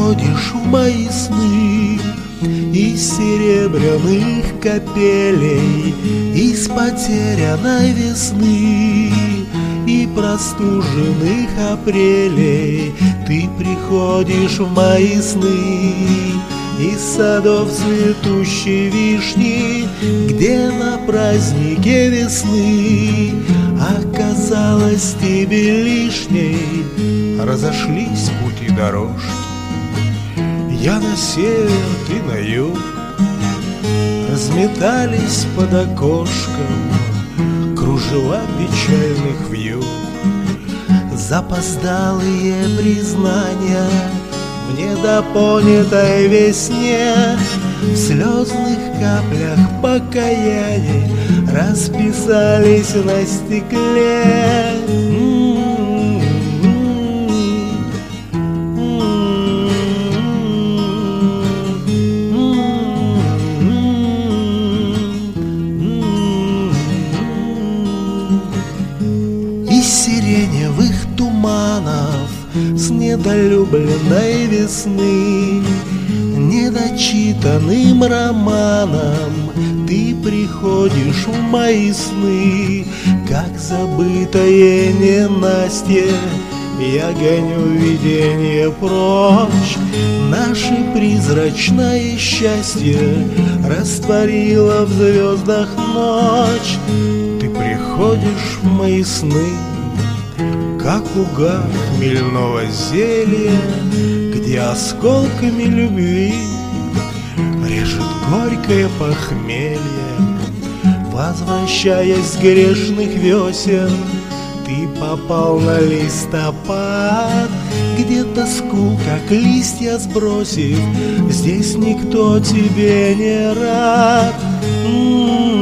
приходишь в мои сны из серебряных капелей, из потерянной весны и простуженных апрелей. Ты приходишь в мои сны из садов цветущей вишни, где на празднике весны оказалось тебе лишней. Разошлись пути дорожки, я на север, ты на юг, разметались под окошком кружева печальных вьюг. Запоздалые признания в недопонятой весне, в слезных каплях покаяния расписались на стекле. Из сиреневых туманов с недолюбленной весны недочитанным романом ты приходишь в мои сны, как забытое ненастье. Я гоню видение прочь, наше призрачное счастье растворило в звездах ночь. Ты приходишь в мои сны, как луга хмельного зелья, где осколками любви режет горькое похмелье. Возвращаясь с грешных весен, ты попал на листопад, где тоску, как листья сбросив, здесь никто тебе не рад.